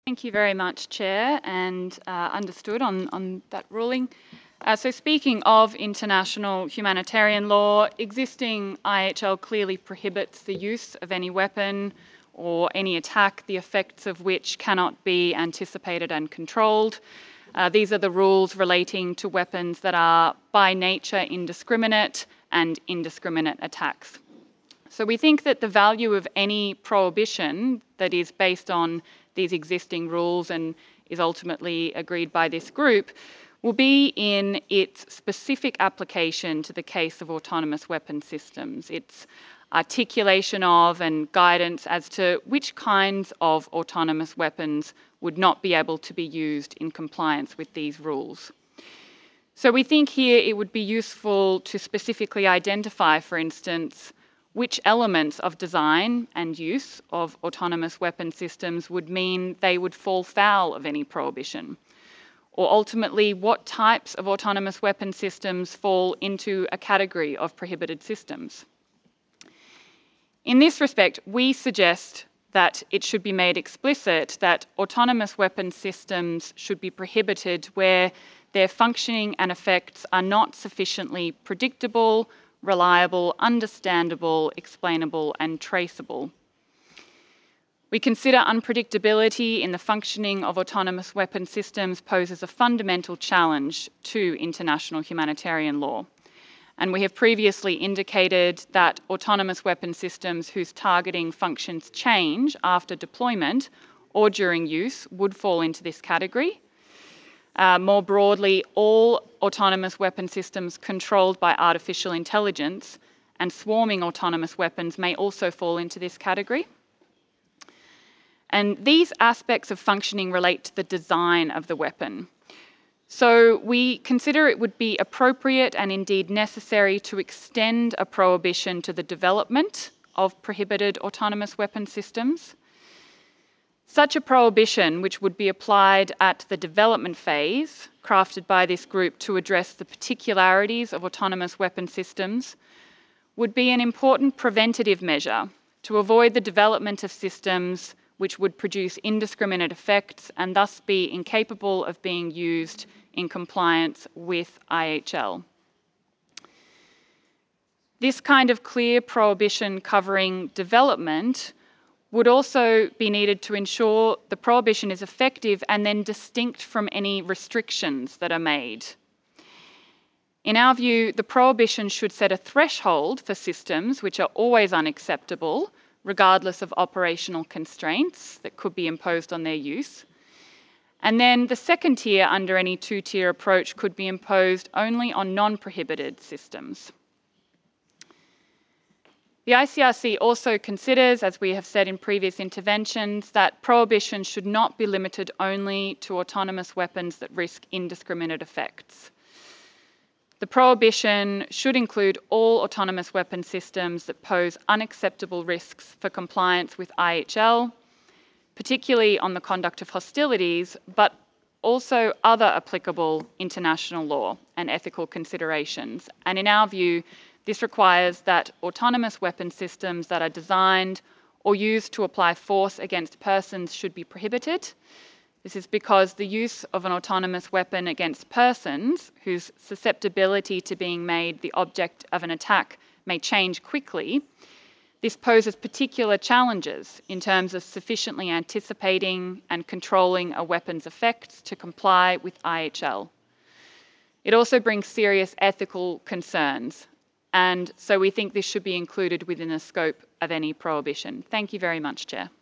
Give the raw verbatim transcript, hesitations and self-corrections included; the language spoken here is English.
Thank you very much, Chair, and uh, understood on, on that ruling. Uh, so speaking of international humanitarian law, existing I H L clearly prohibits the use of any weapon or any attack, the effects of which cannot be anticipated and controlled. Uh, these are the rules relating to weapons that are by nature indiscriminate and indiscriminate attacks. So we think that the value of any prohibition that is based on these existing rules and is ultimately agreed by this group will be in its specific application to the case of autonomous weapon systems, its articulation of and guidance as to which kinds of autonomous weapons would not be able to be used in compliance with these rules. So we think here it would be useful to specifically identify, for instance, which elements of design and use of autonomous weapon systems would mean they would fall foul of any prohibition, or ultimately what types of autonomous weapon systems fall into a category of prohibited systems. In this respect, we suggest that it should be made explicit that autonomous weapon systems should be prohibited where their functioning and effects are not sufficiently predictable, reliable, understandable, explainable, and traceable. We consider unpredictability in the functioning of autonomous weapon systems poses a fundamental challenge to international humanitarian law. And we have previously indicated that autonomous weapon systems whose targeting functions change after deployment or during use would fall into this category. Uh, more broadly, all autonomous weapon systems controlled by artificial intelligence and swarming autonomous weapons may also fall into this category. And these aspects of functioning relate to the design of the weapon. So we consider it would be appropriate and indeed necessary to extend a prohibition to the development of prohibited autonomous weapon systems. Such a prohibition, which would be applied at the development phase, crafted by this group to address the particularities of autonomous weapon systems, would be an important preventative measure to avoid the development of systems which would produce indiscriminate effects and thus be incapable of being used in compliance with I H L. This kind of clear prohibition covering development would also be needed to ensure the prohibition is effective and then distinct from any restrictions that are made. In our view, the prohibition should set a threshold for systems which are always unacceptable, regardless of operational constraints that could be imposed on their use. And then the second tier under any two-tier approach could be imposed only on non-prohibited systems. The I C R C also considers, as we have said in previous interventions, that prohibition should not be limited only to autonomous weapons that risk indiscriminate effects. The prohibition should include all autonomous weapon systems that pose unacceptable risks for compliance with I H L, particularly on the conduct of hostilities, but also other applicable international law and ethical considerations. And in our view, this requires that autonomous weapon systems that are designed or used to apply force against persons should be prohibited. This is because the use of an autonomous weapon against persons whose susceptibility to being made the object of an attack may change quickly. This poses particular challenges in terms of sufficiently anticipating and controlling a weapon's effects to comply with I H L. It also brings serious ethical concerns, and so we think this should be included within the scope of any prohibition. Thank you very much, Chair.